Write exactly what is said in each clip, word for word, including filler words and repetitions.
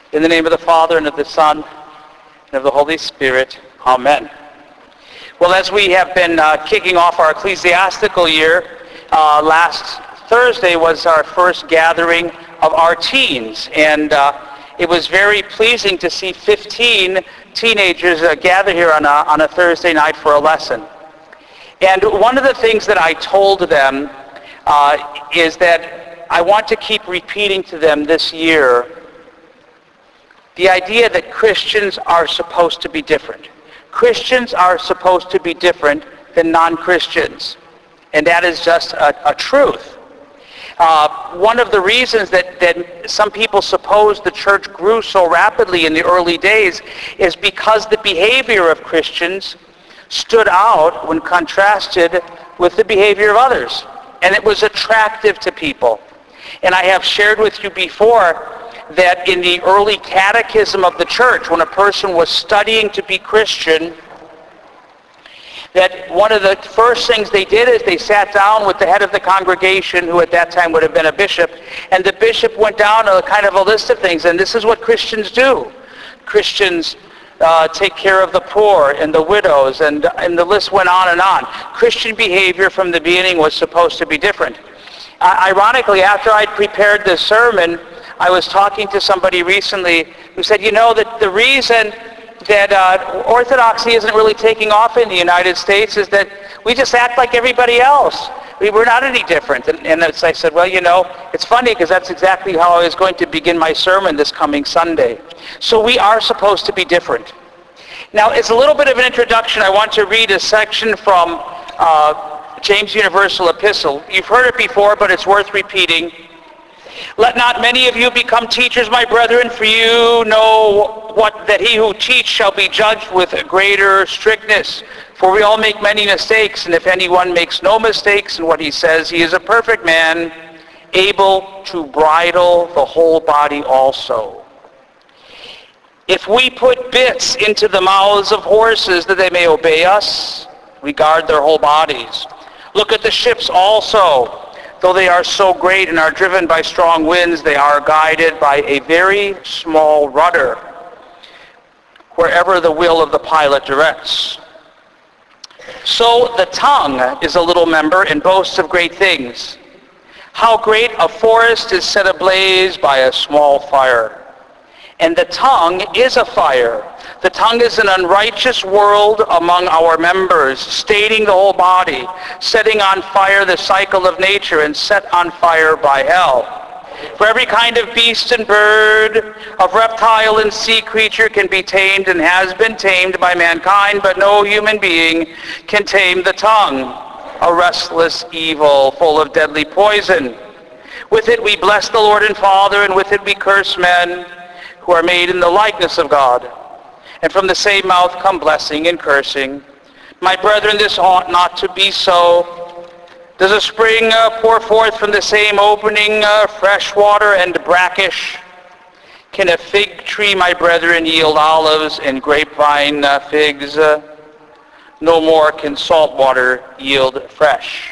In the name of the Father, and of the Son, and of the Holy Spirit. Amen. Well, as we have been uh, kicking off our ecclesiastical year, uh, last Thursday was our first gathering of our teens, and uh, it was very pleasing to see fifteen teenagers uh, gather here on a, on a Thursday night for a lesson. And one of the things that I told them uh, is that I want to keep repeating to them this year the idea that Christians are supposed to be different. Christians are supposed to be different than non-Christians. And that is just a, a truth. Uh, one of the reasons that, that some people suppose the church grew so rapidly in the early days is because the behavior of Christians stood out when contrasted with the behavior of others. And it was attractive to people. And I have shared with you before that in the early catechism of the church, when a person was studying to be Christian, that one of the first things they did is they sat down with the head of the congregation, who at that time would have been a bishop, and the bishop went down a kind of a list of things, and this is what Christians do. Christians uh, take care of the poor and the widows, and, and the list went on and on. Christian behavior from the beginning was supposed to be different. Uh, ironically, after I'd prepared this sermon, I was talking to somebody recently who said, you know, that the reason that uh, Orthodoxy isn't really taking off in the United States is that we just act like everybody else. We, we're not any different. And, and I said, well, you know, it's funny because that's exactly how I was going to begin my sermon this coming Sunday. So we are supposed to be different. Now, it's a little bit of an introduction. I want to read a section from uh, James Universal Epistle. You've heard it before, but it's worth repeating. Let not many of you become teachers, my brethren, for you know what that he who teach shall be judged with greater strictness. For we all make many mistakes, and if anyone makes no mistakes in what he says, he is a perfect man, able to bridle the whole body also. If we put bits into the mouths of horses that they may obey us, we guard their whole bodies. Look at the ships also. Though they are so great and are driven by strong winds, they are guided by a very small rudder, wherever the will of the pilot directs. So the tongue is a little member and boasts of great things. How great a forest is set ablaze by a small fire. And the tongue is a fire. The tongue is an unrighteous world among our members, staining the whole body, setting on fire the cycle of nature, and set on fire by hell. For every kind of beast and bird, of reptile and sea creature can be tamed and has been tamed by mankind, but no human being can tame the tongue, a restless evil full of deadly poison. With it we bless the Lord and Father, and with it we curse men who are made in the likeness of God. And from the same mouth come blessing and cursing. My brethren, this ought not to be so. Does a spring uh, pour forth from the same opening uh, fresh water and brackish? Can a fig tree, my brethren, yield olives, and grapevine uh, figs? Uh, no more can salt water yield fresh.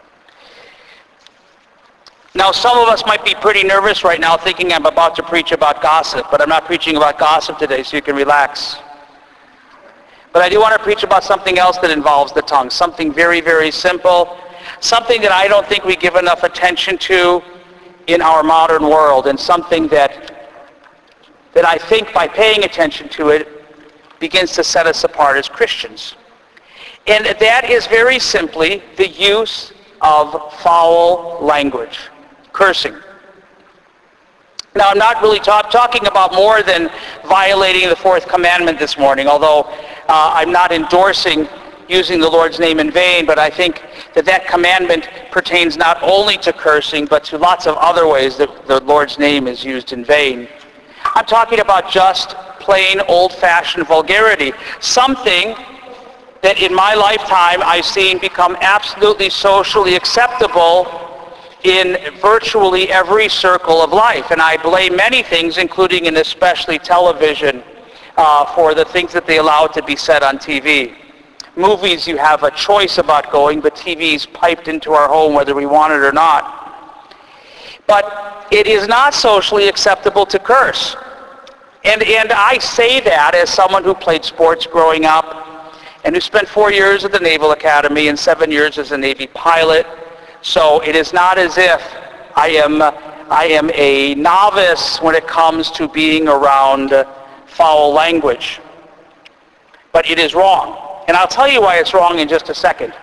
Now, some of us might be pretty nervous right now thinking I'm about to preach about gossip, but I'm not preaching about gossip today, so you can relax. But I do want to preach about something else that involves the tongue, something very, very simple, something that I don't think we give enough attention to in our modern world, and something that, that I think by paying attention to it begins to set us apart as Christians. And that is very simply the use of foul language. Cursing. Now, I'm not really talk, talking about more than violating the fourth commandment this morning, although uh, I'm not endorsing using the Lord's name in vain, but I think that that commandment pertains not only to cursing, but to lots of other ways that the Lord's name is used in vain. I'm talking about just plain old-fashioned vulgarity, something that in my lifetime I've seen become absolutely socially acceptable in virtually every circle of life. And I blame many things, including and especially television, uh, for the things that they allow to be said on T V. Movies, you have a choice about going, but T V's piped into our home whether we want it or not. But it is not socially acceptable to curse. And, and I say that as someone who played sports growing up and who spent four years at the Naval Academy and seven years as a Navy pilot. So it is not as if I am, I am a novice when it comes to being around foul language. But it is wrong. And I'll tell you why it's wrong in just a second.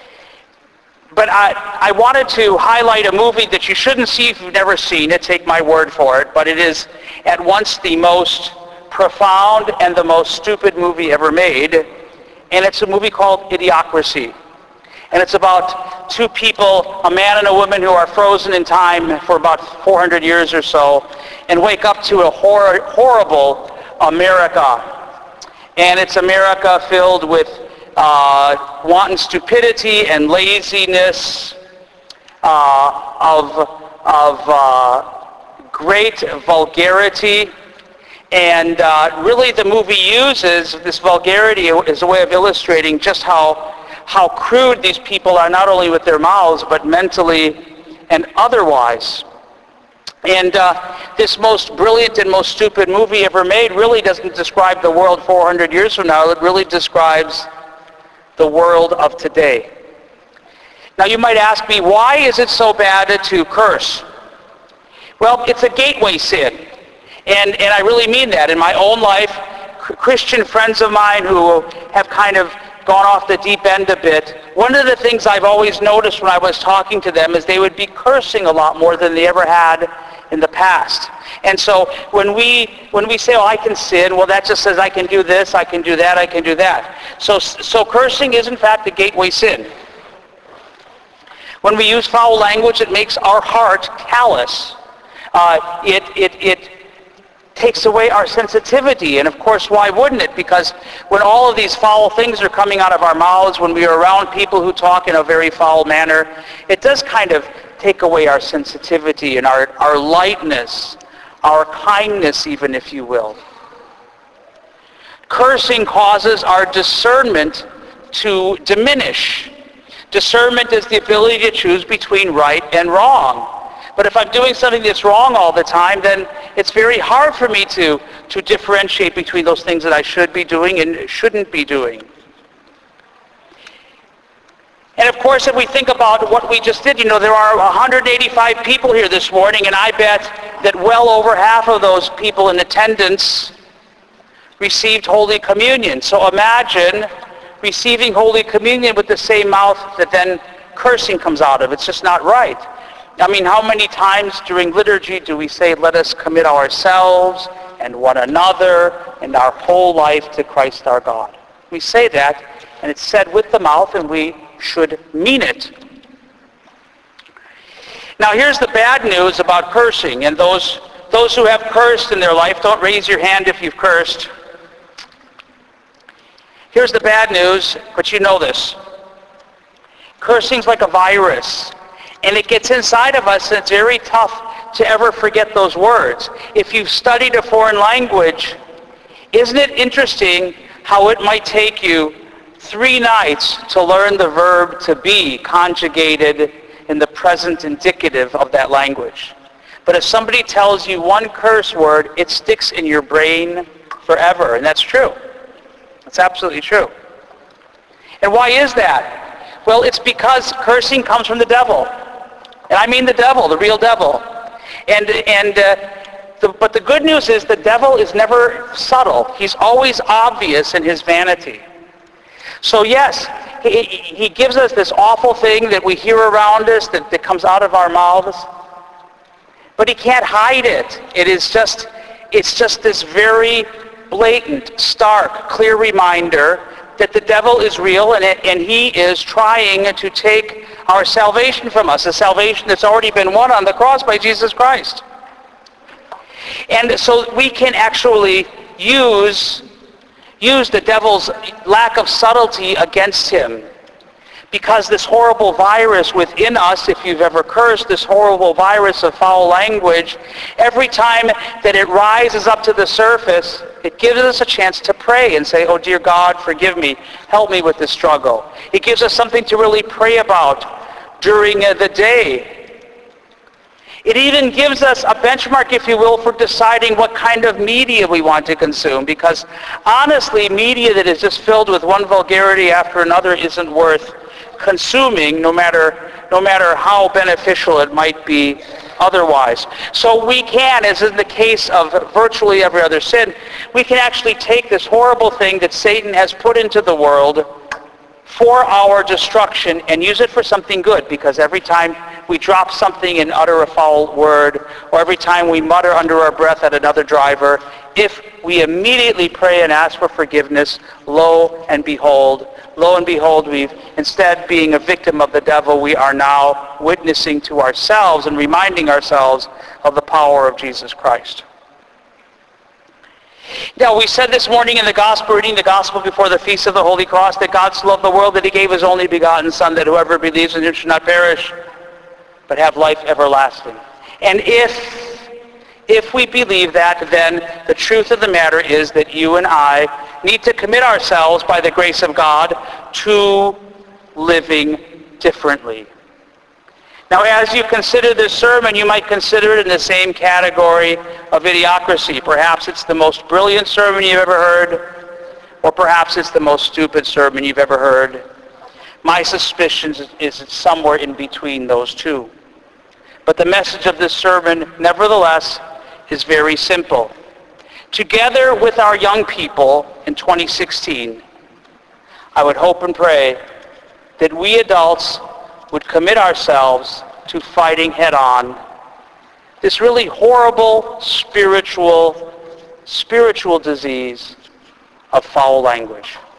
But I, I wanted to highlight a movie that you shouldn't see if you've never seen it, take my word for it, but it is at once the most profound and the most stupid movie ever made, and it's a movie called Idiocracy. And it's about two people, a man and a woman, who are frozen in time for about four hundred years or so, and wake up to a hor- horrible America. And it's America filled with Uh, wanton stupidity and laziness, uh, of, of uh, great vulgarity. And uh, really the movie uses this vulgarity as a way of illustrating just how, how crude these people are, not only with their mouths, but mentally and otherwise. And uh, this most brilliant and most stupid movie ever made really doesn't describe the world four hundred years from now. It really describes the world of today. Now you might ask me, why is it so bad to curse? Well, it's a gateway sin. And, and I really mean that. In my own life, Christian friends of mine who have kind of gone off the deep end a bit, one of the things I've always noticed when I was talking to them is they would be cursing a lot more than they ever had in the past. And so when we when we say, oh, I can sin, well, that just says I can do this, I can do that, I can do that. So, so cursing is in fact a gateway sin. When we use foul language, it makes our heart callous. Uh, it, it, it takes away our sensitivity. And of course, why wouldn't it? Because when all of these foul things are coming out of our mouths, when we are around people who talk in a very foul manner, it does kind of take away our sensitivity and our, our lightness, our kindness even, if you will. Cursing causes our discernment to diminish. Discernment is the ability to choose between right and wrong. But if I'm doing something that's wrong all the time, then it's very hard for me to, to differentiate between those things that I should be doing and shouldn't be doing. And of course, if we think about what we just did, you know, there are one hundred eighty-five people here this morning, and I bet that well over half of those people in attendance received Holy Communion. So imagine receiving Holy Communion with the same mouth that then cursing comes out of. It's just not right. I mean, how many times during liturgy do we say, let us commit ourselves and one another and our whole life to Christ our God? We say that, and it's said with the mouth, and we should mean it. Now here's the bad news about cursing, and those those who have cursed in their life, don't raise your hand if you've cursed. Here's the bad news, but you know this. Cursing's like a virus, and it gets inside of us, and it's very tough to ever forget those words. If you've studied a foreign language, isn't it interesting how it might take you three nights to learn the verb to be conjugated in the present indicative of that language? But if somebody tells you one curse word, it sticks in your brain forever, and that's true. That's absolutely true. And why is that? Well, it's because cursing comes from the devil. And I mean the devil, the real devil. And, and uh, the, but the good news is the devil is never subtle. He's always obvious in his vanity. So yes, he, he gives us this awful thing that we hear around us, that, that comes out of our mouths. But he can't hide it. It is just, it's just this very blatant, stark, clear reminder that the devil is real, and, it, and he is trying to take our salvation from us, a salvation that's already been won on the cross by Jesus Christ. And so we can actually use use the devil's lack of subtlety against him, because this horrible virus within us, if you've ever cursed, this horrible virus of foul language, every time that it rises up to the surface, it gives us a chance to pray and say, oh dear God, forgive me, help me with this struggle. It gives us something to really pray about during the day. It even gives us a benchmark, if you will, for deciding what kind of media we want to consume, because honestly, media that is just filled with one vulgarity after another isn't worth consuming, no matter, no matter how beneficial it might be otherwise. So we can, as in the case of virtually every other sin, we can actually take this horrible thing that Satan has put into the world for our destruction and use it for something good, because every time we drop something and utter a foul word, or every time we mutter under our breath at another driver, if we immediately pray and ask for forgiveness, lo and behold, lo and behold, we've, instead being a victim of the devil, we are now witnessing to ourselves and reminding ourselves of the power of Jesus Christ. Now, we said this morning in the gospel, reading the gospel before the Feast of the Holy Cross, that God so loved the world that he gave his only begotten Son, that whoever believes in him should not perish, but have life everlasting. And if, if we believe that, then the truth of the matter is that you and I need to commit ourselves by the grace of God to living differently. Now, as you consider this sermon, you might consider it in the same category of idiocracy. Perhaps it's the most brilliant sermon you've ever heard, or perhaps it's the most stupid sermon you've ever heard. My suspicion is it's somewhere in between those two. But the message of this sermon, nevertheless, is very simple. Together with our young people in twenty sixteen, I would hope and pray that we adults would commit ourselves to fighting head-on this really horrible spiritual, spiritual disease of foul language.